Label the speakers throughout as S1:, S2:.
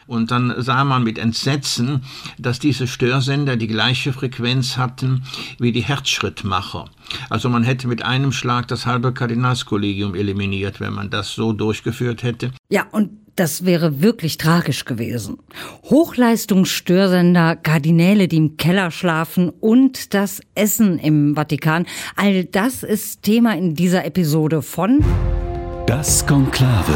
S1: Und dann sah man mit Entsetzen, dass diese Störsender die gleiche Frequenz hatten wie die Herzschrittmacher. Also man hätte mit einem Schlag das halbe Kardinalskollegium eliminiert, wenn man das so durchgeführt hätte.
S2: Ja, und das wäre wirklich tragisch gewesen. Hochleistungsstörsender, Kardinäle, die im Keller schlafen und das Essen im Vatikan. All das ist Thema in dieser Episode von
S3: Das Konklave.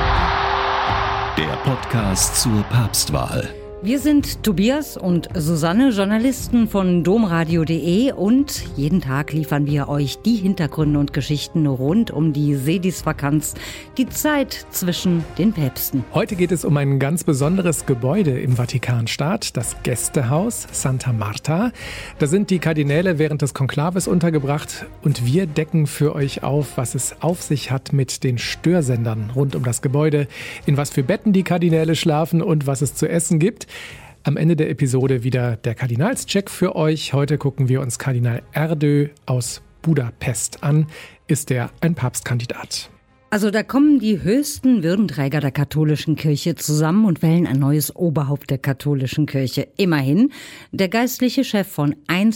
S3: Der Podcast zur Papstwahl.
S2: Wir sind Tobias und Susanne, Journalisten von domradio.de, und jeden Tag liefern wir euch die Hintergründe und Geschichten rund um die Sedisvakanz, die Zeit zwischen den Päpsten.
S4: Heute geht es um ein ganz besonderes Gebäude im Vatikanstaat, das Gästehaus Santa Marta. Da sind die Kardinäle während des Konklaves untergebracht und wir decken für euch auf, was es auf sich hat mit den Störsendern rund um das Gebäude, in was für Betten die Kardinäle schlafen und was es zu essen gibt. Am Ende der Episode wieder der Kardinalscheck für euch. Heute gucken wir uns Kardinal Erdő aus Budapest an. Ist er ein Papstkandidat?
S2: Also da kommen die höchsten Würdenträger der katholischen Kirche zusammen und wählen ein neues Oberhaupt der katholischen Kirche. Immerhin der geistliche Chef von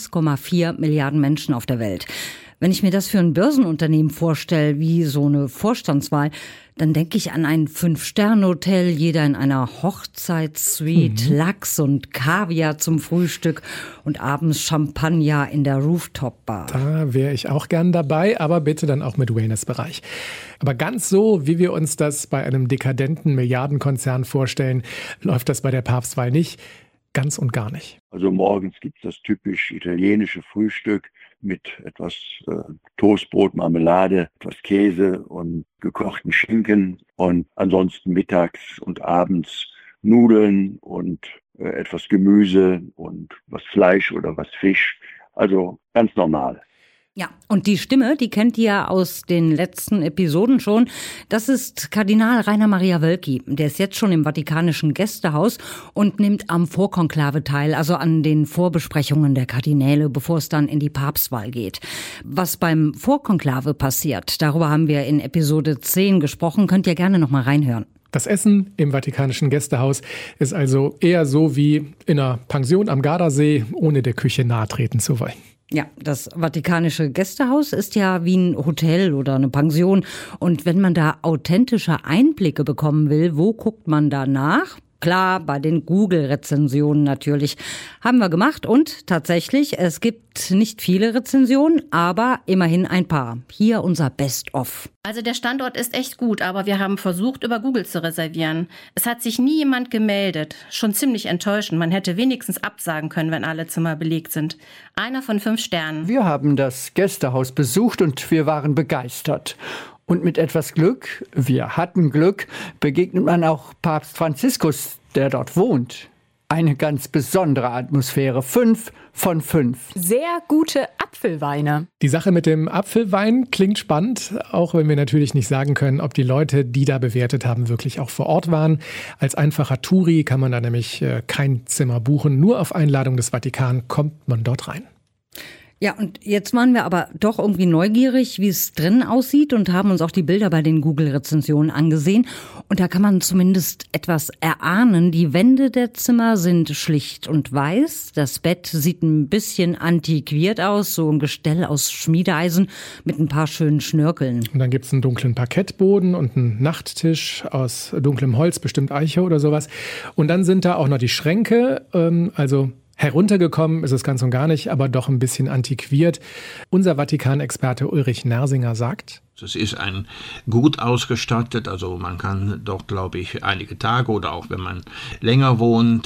S2: 1,4 Milliarden Menschen auf der Welt. Wenn ich mir das für ein Börsenunternehmen vorstelle, wie so eine Vorstandswahl, dann denke ich an ein 5-Sterne-Hotel, jeder in einer Hochzeitssuite, Lachs und Kaviar zum Frühstück und abends Champagner in der Rooftop-Bar.
S4: Da wäre ich auch gern dabei, aber bitte dann auch mit Wellness-Bereich. Aber ganz so, wie wir uns das bei einem dekadenten Milliardenkonzern vorstellen, läuft das bei der Papstwahl nicht. Ganz und gar nicht.
S5: Also morgens gibt es das typisch italienische Frühstück mit etwas Toastbrot, Marmelade, etwas Käse und gekochten Schinken. Und ansonsten mittags und abends Nudeln und etwas Gemüse und was Fleisch oder was Fisch. Also ganz normal.
S2: Ja, und die Stimme, die kennt ihr ja aus den letzten Episoden schon. Das ist Kardinal Rainer Maria Wölki. Der ist jetzt schon im Vatikanischen Gästehaus und nimmt am Vorkonklave teil, also an den Vorbesprechungen der Kardinäle, bevor es dann in die Papstwahl geht. Was beim Vorkonklave passiert, darüber haben wir in Episode 10 gesprochen. Könnt ihr gerne noch mal reinhören.
S4: Das Essen im Vatikanischen Gästehaus ist also eher so wie in einer Pension am Gardasee, ohne der Küche nahe treten zu wollen.
S2: Ja, das Vatikanische Gästehaus ist ja wie ein Hotel oder eine Pension. Und wenn man da authentische Einblicke bekommen will, wo guckt man da nach? Klar, bei den Google-Rezensionen natürlich. Haben wir gemacht und tatsächlich, es gibt nicht viele Rezensionen, aber immerhin ein paar. Hier unser Best-of.
S6: Also der Standort ist echt gut, aber wir haben versucht, über Google zu reservieren. Es hat sich nie jemand gemeldet. Schon ziemlich enttäuschend. Man hätte wenigstens absagen können, wenn alle Zimmer belegt sind. 1 von 5 Sternen.
S7: Wir haben das Gästehaus besucht und wir waren begeistert. Und mit etwas Glück, wir hatten Glück, begegnet man auch Papst Franziskus, der dort wohnt. Eine ganz besondere Atmosphäre. 5 von 5.
S8: Sehr gute Apfelweine.
S4: Die Sache mit dem Apfelwein klingt spannend, auch wenn wir natürlich nicht sagen können, ob die Leute, die da bewertet haben, wirklich auch vor Ort waren. Als einfacher Touri kann man da nämlich kein Zimmer buchen. Nur auf Einladung des Vatikan kommt man dort rein.
S2: Ja, und jetzt waren wir aber doch irgendwie neugierig, wie es drin aussieht, und haben uns auch die Bilder bei den Google-Rezensionen angesehen. Und da kann man zumindest etwas erahnen. Die Wände der Zimmer sind schlicht und weiß. Das Bett sieht ein bisschen antiquiert aus, so ein Gestell aus Schmiedeeisen mit ein paar schönen Schnörkeln. Und
S4: dann gibt's einen dunklen Parkettboden und einen Nachttisch aus dunklem Holz, bestimmt Eiche oder sowas. Und dann sind da auch noch die Schränke, heruntergekommen ist es ganz und gar nicht, aber doch ein bisschen antiquiert. Unser Vatikan-Experte Ulrich Nersinger sagt:
S1: Es ist ein gut ausgestattet, also man kann dort, glaube ich, einige Tage oder auch wenn man länger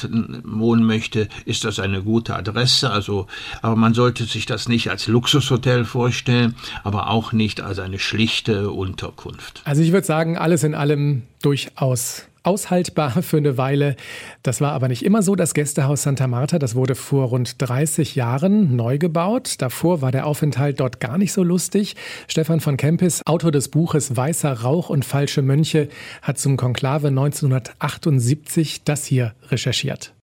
S1: wohnen möchte, ist das eine gute Adresse. Aber man sollte sich das nicht als Luxushotel vorstellen, aber auch nicht als eine schlichte Unterkunft.
S4: Also ich würde sagen, alles in allem durchaus aushaltbar für eine Weile. Das war aber nicht immer so. Das Gästehaus Santa Marta, das wurde vor rund 30 Jahren neu gebaut. Davor war der Aufenthalt dort gar nicht so lustig. Stefan von Kempis, Autor des Buches Weißer Rauch und falsche Mönche, hat zum Konklave 1978 das hier recherchiert.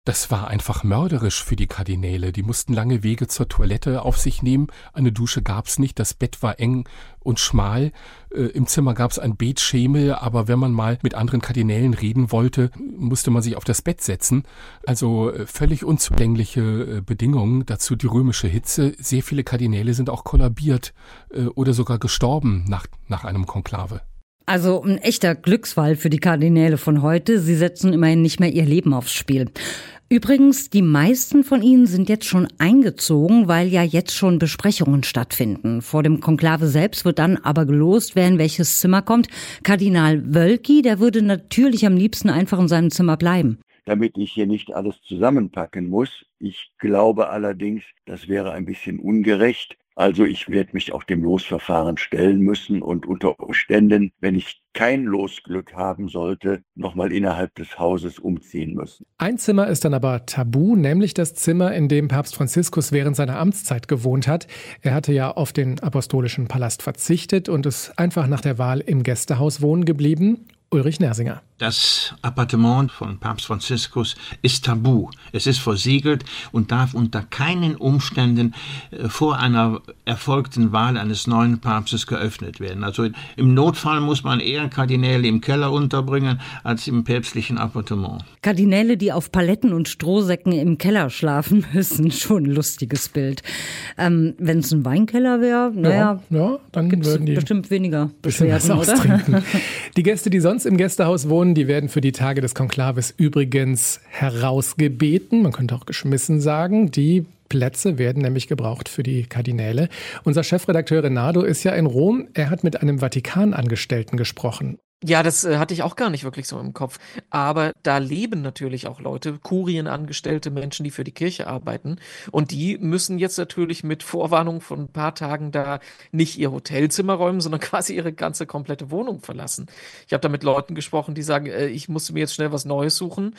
S9: Das war einfach mörderisch für die Kardinäle. Die mussten lange Wege zur Toilette auf sich nehmen. Eine Dusche gab's nicht, das Bett war eng und schmal. Im Zimmer gab's ein Betschemel, aber wenn man mal mit anderen Kardinälen reden wollte, musste man sich auf das Bett setzen. Also völlig unzulängliche Bedingungen. Dazu die römische Hitze. Sehr viele Kardinäle sind auch kollabiert oder sogar gestorben nach einem Konklave.
S2: Also ein echter Glücksfall für die Kardinäle von heute. Sie setzen immerhin nicht mehr ihr Leben aufs Spiel. Übrigens, die meisten von ihnen sind jetzt schon eingezogen, weil ja jetzt schon Besprechungen stattfinden. Vor dem Konklave selbst wird dann aber gelost, wer in welches Zimmer kommt. Kardinal Wölki, der würde natürlich am liebsten einfach in seinem Zimmer bleiben.
S5: Damit ich hier nicht alles zusammenpacken muss. Ich glaube allerdings, das wäre ein bisschen ungerecht. Also ich werde mich auch dem Losverfahren stellen müssen und unter Umständen, wenn ich kein Losglück haben sollte, nochmal innerhalb des Hauses umziehen müssen.
S4: Ein Zimmer ist dann aber tabu, nämlich das Zimmer, in dem Papst Franziskus während seiner Amtszeit gewohnt hat. Er hatte ja auf den apostolischen Palast verzichtet und ist einfach nach der Wahl im Gästehaus wohnen geblieben. Ulrich Nersinger.
S1: Das Appartement von Papst Franziskus ist tabu. Es ist versiegelt und darf unter keinen Umständen vor einer erfolgten Wahl eines neuen Papstes geöffnet werden. Also im Notfall muss man eher Kardinäle im Keller unterbringen als im päpstlichen Appartement.
S2: Kardinäle, die auf Paletten und Strohsäcken im Keller schlafen müssen, schon ein lustiges Bild. Wenn es ein Weinkeller wäre,
S4: ja, dann
S2: gibt's
S4: würden die
S2: bestimmt weniger Beschwerden, oder?
S4: Die Gäste, die sonst im Gästehaus wohnen, die werden für die Tage des Konklaves übrigens herausgebeten. Man könnte auch geschmissen sagen. Die Plätze werden nämlich gebraucht für die Kardinäle. Unser Chefredakteur Renato ist ja in Rom. Er hat mit einem Vatikanangestellten gesprochen.
S10: Ja, das hatte ich auch gar nicht wirklich so im Kopf. Aber da leben natürlich auch Leute, Kurienangestellte, Menschen, die für die Kirche arbeiten. Und die müssen jetzt natürlich mit Vorwarnung von ein paar Tagen da nicht ihr Hotelzimmer räumen, sondern quasi ihre ganze komplette Wohnung verlassen. Ich habe da mit Leuten gesprochen, die sagen, ich musste mir jetzt schnell was Neues suchen.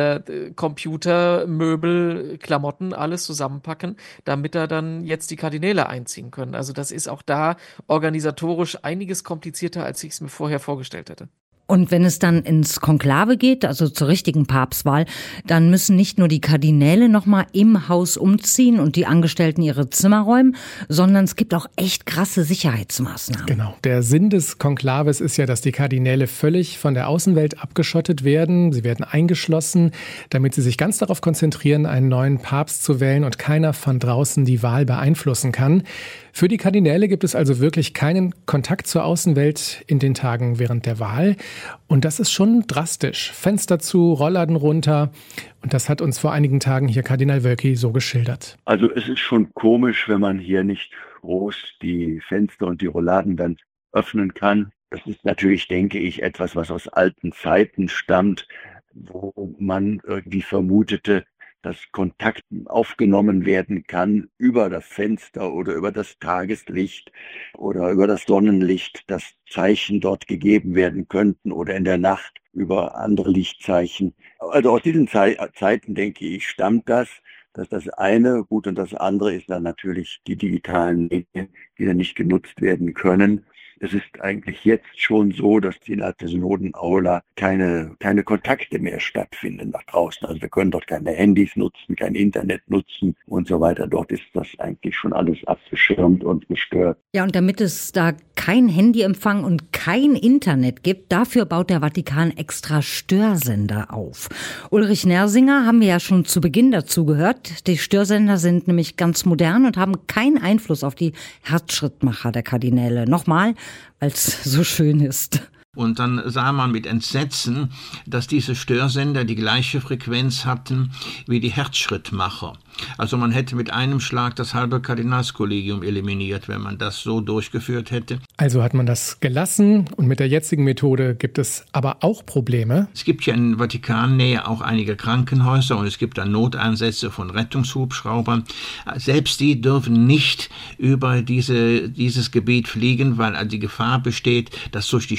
S10: Computer, Möbel, Klamotten, alles zusammenpacken, damit da dann jetzt die Kardinäle einziehen können. Also das ist auch da organisatorisch einiges komplizierter, als ich es mir vorher vorgestellt hätte.
S2: Und wenn es dann ins Konklave geht, also zur richtigen Papstwahl, dann müssen nicht nur die Kardinäle nochmal im Haus umziehen und die Angestellten ihre Zimmer räumen, sondern es gibt auch echt krasse Sicherheitsmaßnahmen.
S4: Genau. Der Sinn des Konklaves ist ja, dass die Kardinäle völlig von der Außenwelt abgeschottet werden. Sie werden eingeschlossen, damit sie sich ganz darauf konzentrieren, einen neuen Papst zu wählen und keiner von draußen die Wahl beeinflussen kann. Für die Kardinäle gibt es also wirklich keinen Kontakt zur Außenwelt in den Tagen während der Wahl. Und das ist schon drastisch. Fenster zu, Rollladen runter. Und das hat uns vor einigen Tagen hier Kardinal Wölki so geschildert.
S5: Also es ist schon komisch, wenn man hier nicht groß die Fenster und die Rollladen dann öffnen kann. Das ist natürlich, denke ich, etwas, was aus alten Zeiten stammt, wo man irgendwie vermutete, dass Kontakt aufgenommen werden kann über das Fenster oder über das Tageslicht oder über das Sonnenlicht, dass Zeichen dort gegeben werden könnten oder in der Nacht über andere Lichtzeichen. Also aus diesen Zeiten, denke ich, stammt das. Das ist das eine. Gut, und das andere ist dann natürlich die digitalen Medien, die dann nicht genutzt werden können. Es ist eigentlich jetzt schon so, dass innerhalb der Synodenaula keine Kontakte mehr stattfinden nach draußen. Also wir können dort keine Handys nutzen, kein Internet nutzen und so weiter. Dort ist das eigentlich schon alles abgeschirmt und gestört.
S2: Ja, und damit es da kein Handyempfang und kein Internet gibt, dafür baut der Vatikan extra Störsender auf. Ulrich Nersinger haben wir ja schon zu Beginn dazu gehört. Die Störsender sind nämlich ganz modern und haben keinen Einfluss auf die Herzschrittmacher der Kardinäle. Nochmal, weil es so schön ist.
S1: Und dann sah man mit Entsetzen, dass diese Störsender die gleiche Frequenz hatten wie die Herzschrittmacher. Also man hätte mit einem Schlag das halbe Kardinalskollegium eliminiert, wenn man das so durchgeführt hätte.
S4: Also hat man das gelassen und mit der jetzigen Methode gibt es aber auch Probleme.
S1: Es gibt ja in Vatikannähe auch einige Krankenhäuser und es gibt dann Noteinsätze von Rettungshubschraubern. Selbst die dürfen nicht über dieses Gebiet fliegen, weil die Gefahr besteht, dass durch die Stärke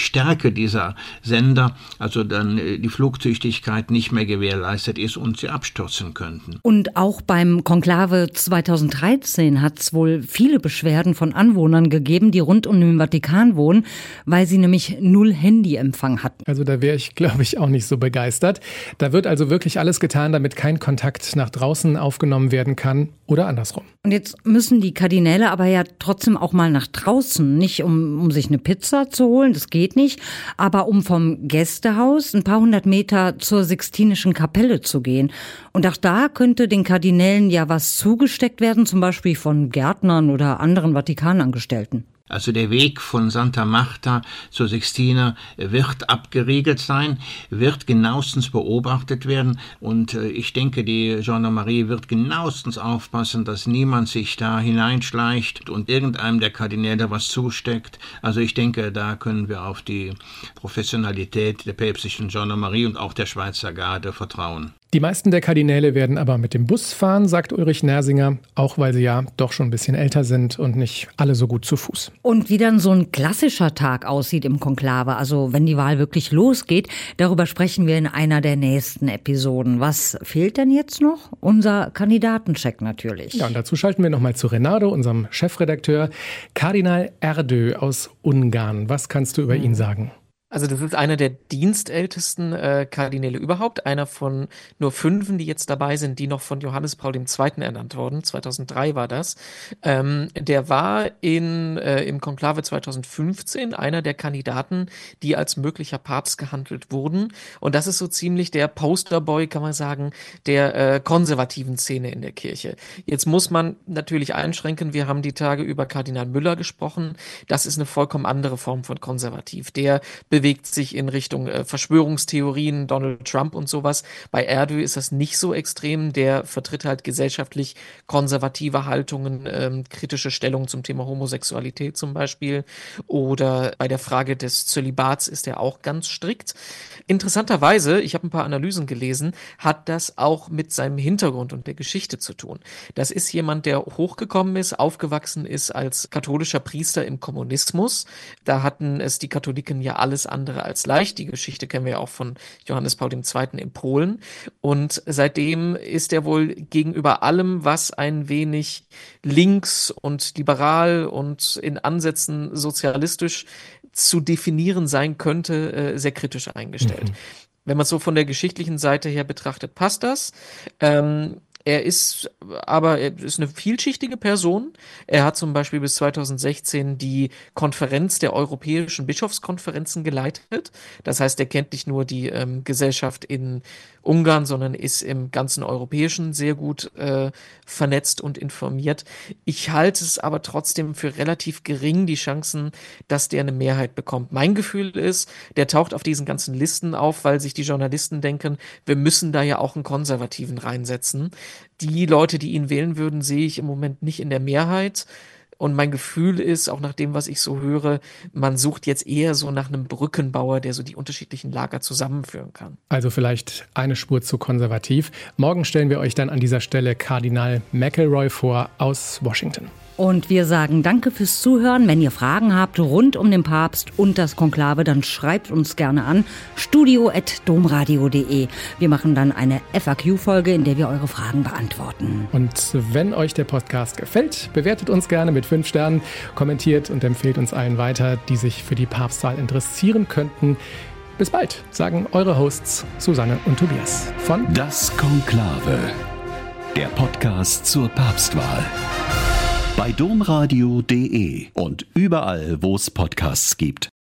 S1: Stärke dieser Sender, also dann die Flugtüchtigkeit nicht mehr gewährleistet ist und sie abstürzen könnten.
S2: Und auch beim Konklave 2013 hat es wohl viele Beschwerden von Anwohnern gegeben, die rund um den Vatikan wohnen, weil sie nämlich 0 Handyempfang hatten.
S4: Also da wäre ich, glaube ich, auch nicht so begeistert. Da wird also wirklich alles getan, damit kein Kontakt nach draußen aufgenommen werden kann oder andersrum.
S2: Und jetzt müssen die Kardinäle aber ja trotzdem auch mal nach draußen, nicht um sich eine Pizza zu holen, das geht nicht, aber um vom Gästehaus ein paar 100 Meter zur Sixtinischen Kapelle zu gehen. Und auch da könnte den Kardinälen ja was zugesteckt werden, zum Beispiel von Gärtnern oder anderen Vatikanangestellten.
S1: Also der Weg von Santa Marta zur Sixtina wird abgeriegelt sein, wird genauestens beobachtet werden und ich denke, die Gendarmerie wird genauestens aufpassen, dass niemand sich da hineinschleicht und irgendeinem der Kardinäle was zusteckt. Also ich denke, da können wir auf die Professionalität der päpstlichen Gendarmerie und auch der Schweizer Garde vertrauen.
S4: Die meisten der Kardinäle werden aber mit dem Bus fahren, sagt Ulrich Nersinger, auch weil sie ja doch schon ein bisschen älter sind und nicht alle so gut zu Fuß.
S2: Und wie dann so ein klassischer Tag aussieht im Konklave, also wenn die Wahl wirklich losgeht, darüber sprechen wir in einer der nächsten Episoden. Was fehlt denn jetzt noch? Unser Kandidatencheck natürlich.
S4: Ja, und dazu schalten wir nochmal zu Renato, unserem Chefredakteur. Kardinal Erdő aus Ungarn. Was kannst du über ihn sagen?
S10: Also das ist einer der dienstältesten Kardinäle überhaupt, einer von nur 5, die jetzt dabei sind, die noch von Johannes Paul II. Ernannt wurden. 2003 war das. Der war im Konklave 2015 einer der Kandidaten, die als möglicher Papst gehandelt wurden. Und das ist so ziemlich der Posterboy, kann man sagen, der konservativen Szene in der Kirche. Jetzt muss man natürlich einschränken, wir haben die Tage über Kardinal Müller gesprochen. Das ist eine vollkommen andere Form von konservativ. Der bewegt sich in Richtung Verschwörungstheorien, Donald Trump und sowas. Bei Erdő ist das nicht so extrem. Der vertritt halt gesellschaftlich konservative Haltungen, kritische Stellung zum Thema Homosexualität zum Beispiel. Oder bei der Frage des Zölibats ist er auch ganz strikt. Interessanterweise, ich habe ein paar Analysen gelesen, hat das auch mit seinem Hintergrund und der Geschichte zu tun. Das ist jemand, der hochgekommen ist, aufgewachsen ist als katholischer Priester im Kommunismus. Da hatten es die Katholiken ja alles andere als leicht. Die Geschichte kennen wir ja auch von Johannes Paul II. In Polen. Und seitdem ist er wohl gegenüber allem, was ein wenig links und liberal und in Ansätzen sozialistisch zu definieren sein könnte, sehr kritisch eingestellt. Wenn man es so von der geschichtlichen Seite her betrachtet, passt das. Er ist eine vielschichtige Person. Er hat zum Beispiel bis 2016 die Konferenz der Europäischen Bischofskonferenzen geleitet. Das heißt, er kennt nicht nur die Gesellschaft in Ungarn, sondern ist im ganzen Europäischen sehr gut vernetzt und informiert. Ich halte es aber trotzdem für relativ gering, die Chancen, dass der eine Mehrheit bekommt. Mein Gefühl ist, der taucht auf diesen ganzen Listen auf, weil sich die Journalisten denken, wir müssen da ja auch einen Konservativen reinsetzen. Die Leute, die ihn wählen würden, sehe ich im Moment nicht in der Mehrheit. Und mein Gefühl ist, auch nach dem, was ich so höre, man sucht jetzt eher so nach einem Brückenbauer, der so die unterschiedlichen Lager zusammenführen kann.
S4: Also vielleicht eine Spur zu konservativ. Morgen stellen wir euch dann an dieser Stelle Kardinal McElroy vor aus Washington.
S2: Und wir sagen danke fürs Zuhören. Wenn ihr Fragen habt rund um den Papst und das Konklave, dann schreibt uns gerne an studio@domradio.de. Wir machen dann eine FAQ-Folge, in der wir eure Fragen beantworten.
S4: Und wenn euch der Podcast gefällt, bewertet uns gerne mit 5 Sternen, kommentiert und empfehlt uns allen weiter, die sich für die Papstwahl interessieren könnten. Bis bald, sagen eure Hosts Susanne und Tobias von
S3: Das Konklave, der Podcast zur Papstwahl. Bei domradio.de und überall, wo es Podcasts gibt.